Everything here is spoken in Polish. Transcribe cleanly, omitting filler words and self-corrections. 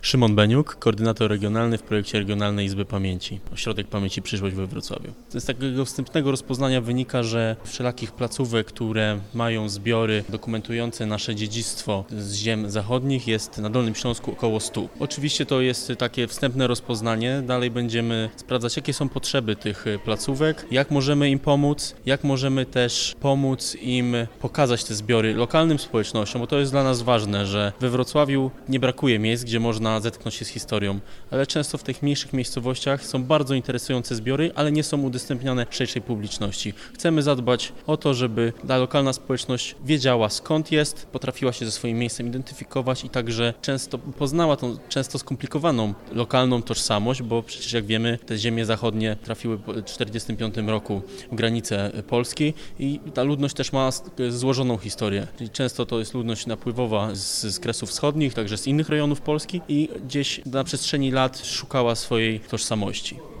Szymon Beniuk, koordynator regionalny w projekcie Regionalnej Izby Pamięci, Ośrodek Pamięci Przyszłość we Wrocławiu. Z takiego wstępnego rozpoznania wynika, że wszelakich placówek, które mają zbiory dokumentujące nasze dziedzictwo z ziem zachodnich, jest na Dolnym Śląsku około 100. Oczywiście to jest takie wstępne rozpoznanie, dalej będziemy sprawdzać, jakie są potrzeby tych placówek, jak możemy im pomóc, jak możemy też pomóc im pokazać te zbiory lokalnym społecznościom, bo to jest dla nas ważne, że we Wrocławiu nie brakuje miejsc, gdzie można zetknąć się z historią, ale często w tych mniejszych miejscowościach są bardzo interesujące zbiory, ale nie są udostępniane szerszej publiczności. Chcemy zadbać o to, żeby ta lokalna społeczność wiedziała, skąd jest, potrafiła się ze swoim miejscem identyfikować i także często poznała tą często skomplikowaną lokalną tożsamość, bo przecież jak wiemy, te ziemie zachodnie trafiły po 1945 roku w granice Polski i ta ludność też ma złożoną historię. Czyli często to jest ludność napływowa z Kresów Wschodnich, także z innych rejonów Polski i gdzieś na przestrzeni lat szukała swojej tożsamości.